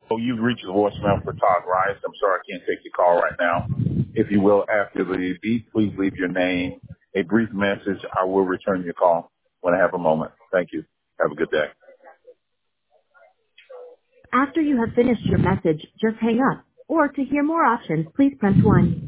Oh, you've reached the voicemail for Todd Rice. I'm sorry I can't take your call right now. If you will, after the beep, please leave your name, a brief message. I will return your call when I have a moment. Thank you. Have a good day. After you have finished your message, just hang up. Or to hear more options, please press 1.